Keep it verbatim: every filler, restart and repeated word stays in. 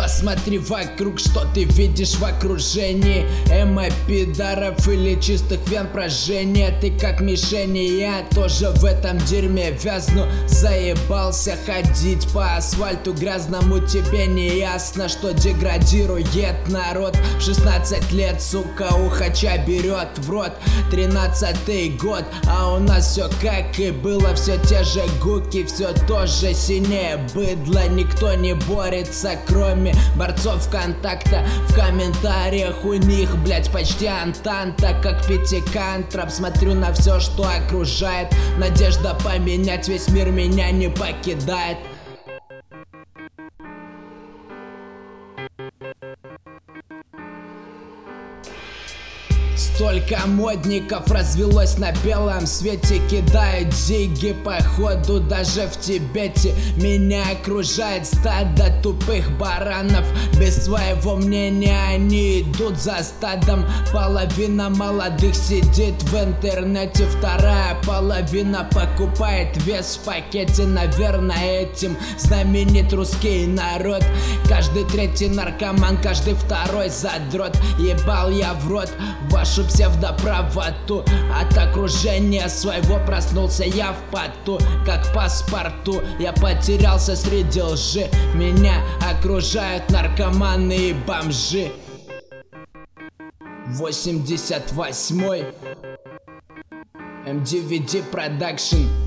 Посмотри вокруг, что ты видишь в окружении. Эмо пидоров или чистых вен прожжения. Ты как мишень, и я тоже в этом дерьме вязну. Заебался ходить по асфальту грязному. Тебе не ясно, что деградирует народ. В шестнадцать лет, сука, ухача берет в рот. Тринадцатый год, а у нас все как и было. Все те же гуки, все то же синее быдло. Никто не борется, кроме борцов контакта. В комментариях у них, блять, почти антанта. Как пятикантроп, смотрю на все, что окружает. Надежда поменять весь мир меня не покидает. Столько модников развелось на белом свете. Кидают зиги походу даже в Тибете. Меня окружает стадо тупых баранов. Без своего мнения они идут за стадом. Половина молодых сидит в интернете. Вторая половина покупает вес в пакете. Наверное, этим знаменит русский народ. Каждый третий наркоман, каждый второй задрот. Ебал я в рот вашу псевдоправоту. От окружения своего проснулся я в поту. Как паспорту я потерялся среди лжи. Меня окружают наркоманы и бомжи. восемьдесят восьмой эм ди ви ди Production.